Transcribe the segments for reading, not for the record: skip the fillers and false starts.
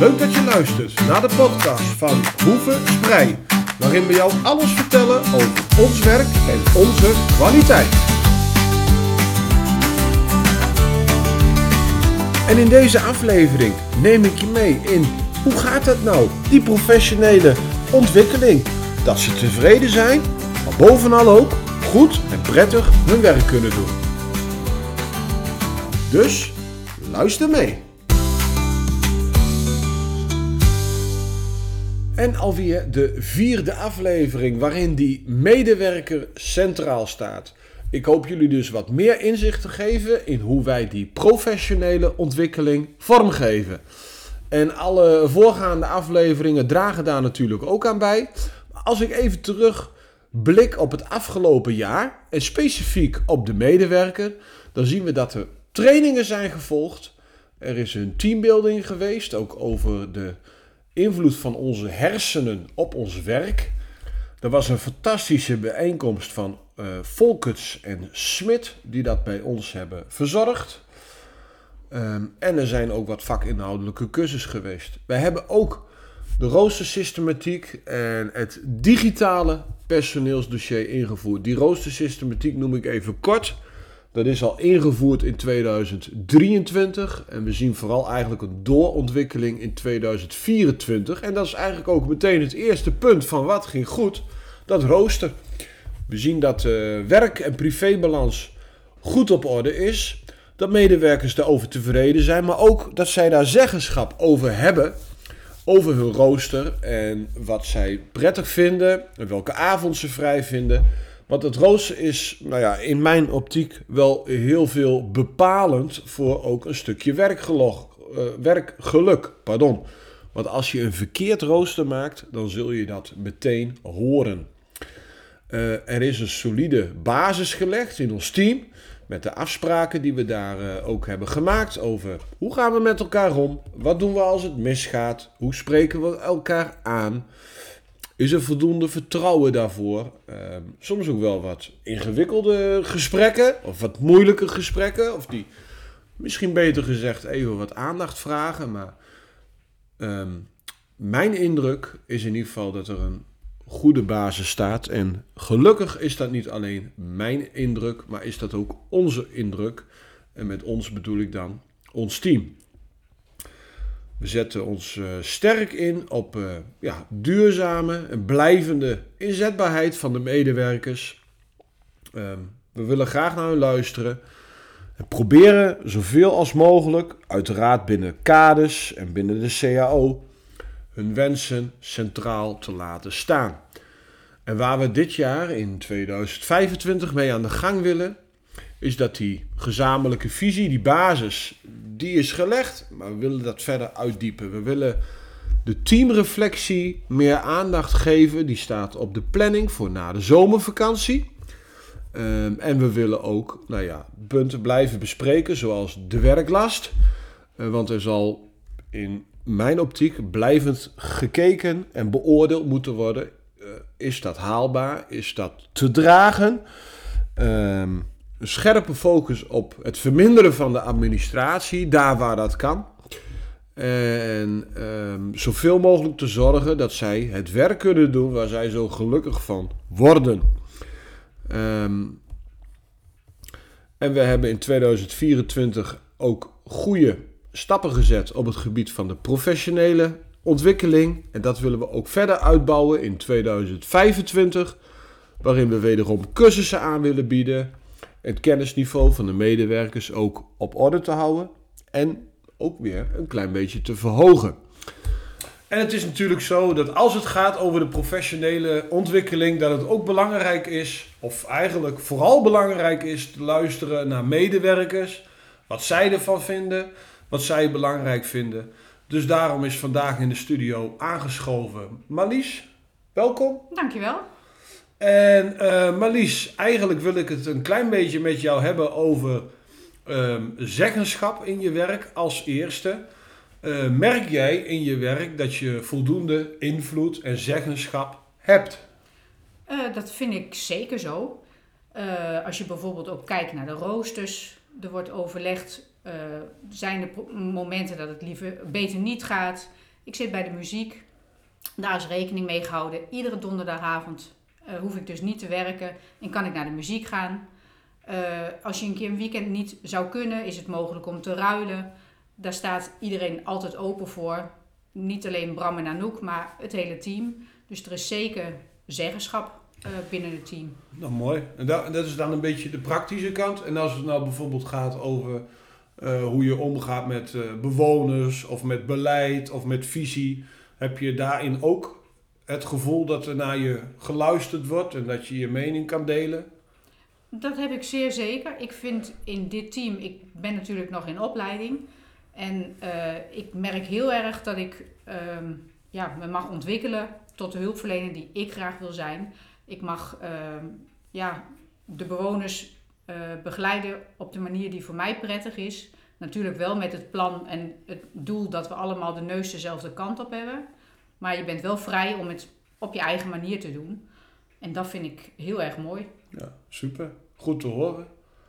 Leuk dat je luistert naar de podcast van Hoeve Sprei, waarin we jou alles vertellen over ons werk en onze kwaliteit. En in deze aflevering neem ik je mee in hoe gaat het nou, die professionele ontwikkeling. Dat ze tevreden zijn, maar bovenal ook goed en prettig hun werk kunnen doen. Dus luister mee. En alweer de 4e aflevering waarin die medewerker centraal staat. Ik hoop jullie dus wat meer inzicht te geven in hoe wij die professionele ontwikkeling vormgeven. En alle voorgaande afleveringen dragen daar natuurlijk ook aan bij. Als ik even terugblik op het afgelopen jaar en specifiek op de medewerker, dan zien we dat er trainingen zijn gevolgd. Er is een teambuilding geweest, ook over de invloed van onze hersenen op ons werk. Er was een fantastische bijeenkomst van Volkerts en Smit die dat bij ons hebben verzorgd. En er zijn ook wat vakinhoudelijke cursussen geweest. Wij hebben ook de roostersystematiek en het digitale personeelsdossier ingevoerd. Die roostersystematiek noem ik even kort. Dat is al ingevoerd in 2023 en we zien vooral eigenlijk een doorontwikkeling in 2024. En dat is eigenlijk ook meteen het eerste punt van wat ging goed, dat rooster. We zien dat werk- en privébalans goed op orde is, dat medewerkers daarover tevreden zijn, maar ook dat zij daar zeggenschap over hebben, over hun rooster en wat zij prettig vinden en welke avond ze vrij vinden. Want het rooster is in mijn optiek wel heel veel bepalend voor ook een stukje werkgeluk. Want als je een verkeerd rooster maakt, dan zul je dat meteen horen. Er is een solide basis gelegd in ons team, met de afspraken die we daar ook hebben gemaakt over hoe gaan we met elkaar om, wat doen we als het misgaat, hoe spreken we elkaar aan. Is er voldoende vertrouwen daarvoor? Soms ook wel wat ingewikkelde gesprekken of wat moeilijke gesprekken. Of die misschien beter gezegd even wat aandacht vragen. Maar mijn indruk is in ieder geval dat er een goede basis staat. En gelukkig is dat niet alleen mijn indruk, maar is dat ook onze indruk. En met ons bedoel ik dan ons team. We zetten ons sterk in op duurzame en blijvende inzetbaarheid van de medewerkers. We willen graag naar hen luisteren en proberen zoveel als mogelijk, uiteraard binnen kaders en binnen de CAO, hun wensen centraal te laten staan. En waar we dit jaar in 2025 mee aan de gang willen, is dat die gezamenlijke visie, die basis, die is gelegd, maar we willen dat verder uitdiepen. We willen de teamreflectie meer aandacht geven, die staat op de planning voor na de zomervakantie. En we willen ook punten blijven bespreken, zoals de werklast. Want er zal in mijn optiek blijvend gekeken en beoordeeld moeten worden. Is dat haalbaar? Is dat te dragen? Een scherpe focus op het verminderen van de administratie, daar waar dat kan. En zoveel mogelijk te zorgen dat zij het werk kunnen doen waar zij zo gelukkig van worden. En we hebben in 2024 ook goede stappen gezet op het gebied van de professionele ontwikkeling. En dat willen we ook verder uitbouwen in 2025, waarin we wederom cursussen aan willen bieden. Het kennisniveau van de medewerkers ook op orde te houden en ook weer een klein beetje te verhogen. En het is natuurlijk zo dat als het gaat over de professionele ontwikkeling, dat het ook belangrijk is, of eigenlijk vooral belangrijk is, te luisteren naar medewerkers, wat zij ervan vinden, wat zij belangrijk vinden. Dus daarom is vandaag in de studio aangeschoven Marlies. Welkom. Dankjewel. En Marlies, eigenlijk wil ik het een klein beetje met jou hebben over zeggenschap in je werk als eerste. Merk jij in je werk dat je voldoende invloed en zeggenschap hebt? Dat vind ik zeker zo. Als je bijvoorbeeld ook kijkt naar de roosters, er wordt overlegd, zijn er momenten dat het liever beter niet gaat. Ik zit bij de muziek. Daar is rekening mee gehouden. Iedere donderdagavond hoef ik dus niet te werken en kan ik naar de muziek gaan. Als je een keer een weekend niet zou kunnen, is het mogelijk om te ruilen. Daar staat iedereen altijd open voor. Niet alleen Bram en Anouk, maar het hele team. Dus er is zeker zeggenschap binnen het team. Nou, mooi. En dat is dan een beetje de praktische kant. En als het nou bijvoorbeeld gaat over hoe je omgaat met bewoners of met beleid of met visie, heb je daarin ook het gevoel dat er naar je geluisterd wordt en dat je je mening kan delen? Dat heb ik zeer zeker. Ik vind in dit team, ik ben natuurlijk nog in opleiding. En ik merk heel erg dat ik me mag ontwikkelen tot de hulpverlener die ik graag wil zijn. Ik mag de bewoners begeleiden op de manier die voor mij prettig is. Natuurlijk wel met het plan en het doel dat we allemaal de neus dezelfde kant op hebben. Maar je bent wel vrij om het op je eigen manier te doen. En dat vind ik heel erg mooi. Ja, super. Goed te horen.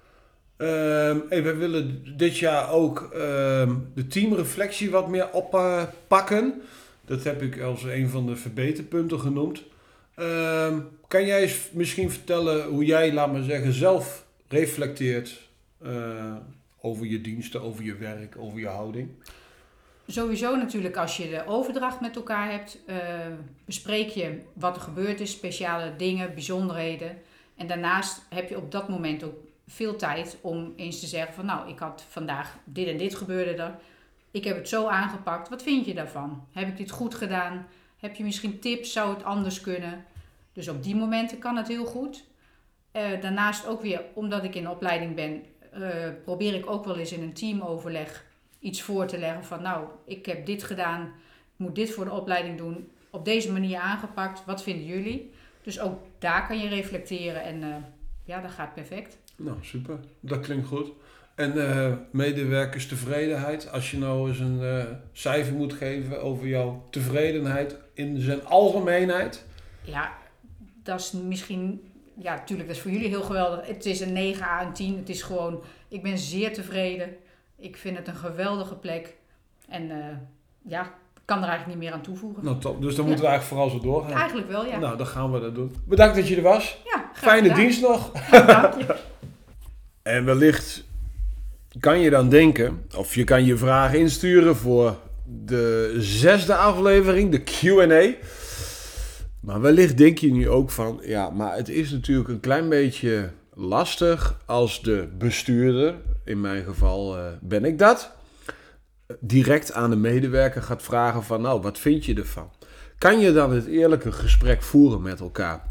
We willen dit jaar ook de teamreflectie wat meer oppakken. Dat heb ik als een van de verbeterpunten genoemd. Kan jij eens misschien vertellen hoe jij, laat maar zeggen, zelf reflecteert over je diensten, over je werk, over je houding? Sowieso natuurlijk als je de overdracht met elkaar hebt, bespreek je wat er gebeurd is, speciale dingen, bijzonderheden. En daarnaast heb je op dat moment ook veel tijd om eens te zeggen van nou, ik had vandaag dit en dit gebeurde er. Ik heb het zo aangepakt, wat vind je daarvan? Heb ik dit goed gedaan? Heb je misschien tips, zou het anders kunnen? Dus op die momenten kan het heel goed. Daarnaast ook weer, omdat ik in opleiding ben, probeer ik ook wel eens in een teamoverleg iets voor te leggen van nou, ik heb dit gedaan, ik moet dit voor de opleiding doen, op deze manier aangepakt, wat vinden jullie? Dus ook daar kan je reflecteren en dat gaat perfect. Nou, super. Dat klinkt goed. En medewerkerstevredenheid, als je nou eens een cijfer moet geven over jouw tevredenheid in zijn algemeenheid? Ja, dat is misschien, ja, natuurlijk, dat is voor jullie heel geweldig. Het is een 9 à een 10. Het is gewoon, ik ben zeer tevreden. Ik vind het een geweldige plek. En ik kan er eigenlijk niet meer aan toevoegen. Nou, top. Dus dan moeten we eigenlijk vooral zo doorgaan. Eigenlijk wel, ja. Nou, dan gaan we dat doen. Bedankt dat je er was. Ja, Fijne gedaan. dienst nog. Dank je. En wellicht kan je dan denken, of je kan je vragen insturen voor de 6e aflevering, de Q&A. Maar wellicht denk je nu ook van, ja, maar het is natuurlijk een klein beetje lastig als de bestuurder, in mijn geval ben ik dat, direct aan de medewerker gaat vragen van, nou, wat vind je ervan? Kan je dan het eerlijke gesprek voeren met elkaar?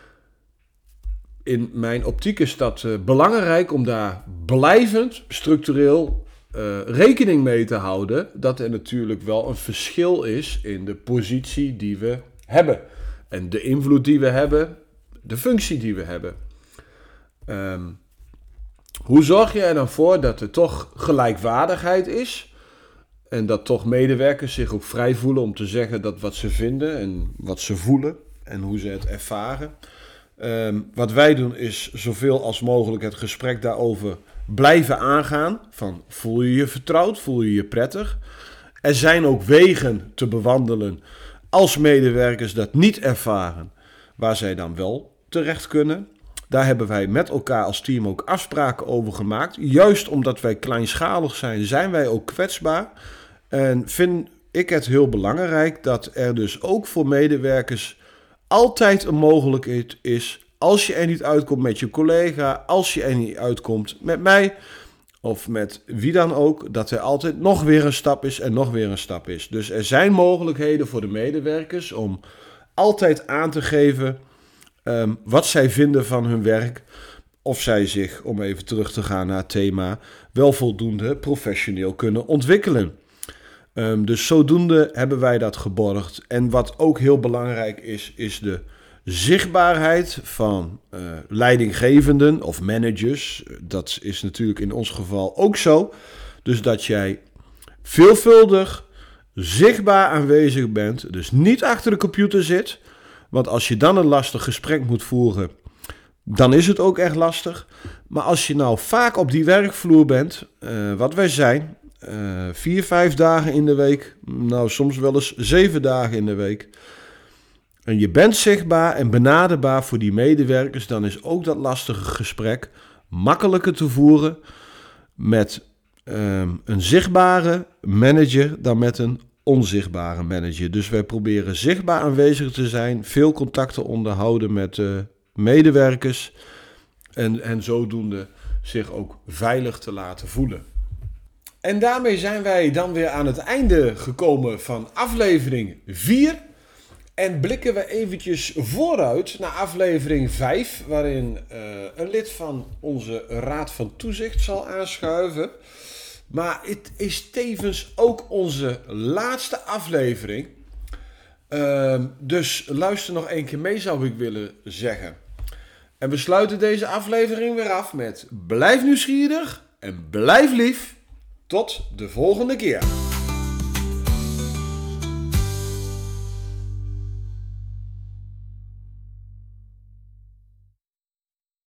In mijn optiek is dat belangrijk om daar blijvend, structureel rekening mee te houden. Dat er natuurlijk wel een verschil is in de positie die we hebben. En de invloed die we hebben, de functie die we hebben. Hoe zorg je er dan voor dat er toch gelijkwaardigheid is? En dat toch medewerkers zich ook vrij voelen om te zeggen dat wat ze vinden en wat ze voelen en hoe ze het ervaren. Wat wij doen is zoveel als mogelijk het gesprek daarover blijven aangaan. Van voel je je vertrouwd, voel je je prettig. Er zijn ook wegen te bewandelen als medewerkers dat niet ervaren, waar zij dan wel terecht kunnen. Daar hebben wij met elkaar als team ook afspraken over gemaakt. Juist omdat wij kleinschalig zijn, zijn wij ook kwetsbaar. En vind ik het heel belangrijk dat er dus ook voor medewerkers altijd een mogelijkheid is, als je er niet uitkomt met je collega, als je er niet uitkomt met mij of met wie dan ook, dat er altijd nog weer een stap is en nog weer een stap is. Dus er zijn mogelijkheden voor de medewerkers om altijd aan te geven wat zij vinden van hun werk. Of zij zich, om even terug te gaan naar het thema, wel voldoende professioneel kunnen ontwikkelen. Dus zodoende hebben wij dat geborgd. En wat ook heel belangrijk is de zichtbaarheid van leidinggevenden of managers. Dat is natuurlijk in ons geval ook zo. Dus dat jij veelvuldig zichtbaar aanwezig bent. Dus niet achter de computer zit. Want als je dan een lastig gesprek moet voeren, dan is het ook echt lastig. Maar als je nou vaak op die werkvloer bent, wat wij zijn, 4, 5 dagen in de week. Nou, soms wel eens 7 dagen in de week. En je bent zichtbaar en benaderbaar voor die medewerkers. Dan is ook dat lastige gesprek makkelijker te voeren met een zichtbare manager dan met een onzichtbare manager. Dus wij proberen zichtbaar aanwezig te zijn, veel contacten onderhouden met medewerkers en zodoende zich ook veilig te laten voelen. En daarmee zijn wij dan weer aan het einde gekomen van aflevering 4. En blikken we eventjes vooruit naar aflevering 5, waarin een lid van onze Raad van Toezicht zal aanschuiven. Maar het is tevens ook onze laatste aflevering. Dus luister nog één keer mee, zou ik willen zeggen. En we sluiten deze aflevering weer af met blijf nieuwsgierig en blijf lief. Tot de volgende keer.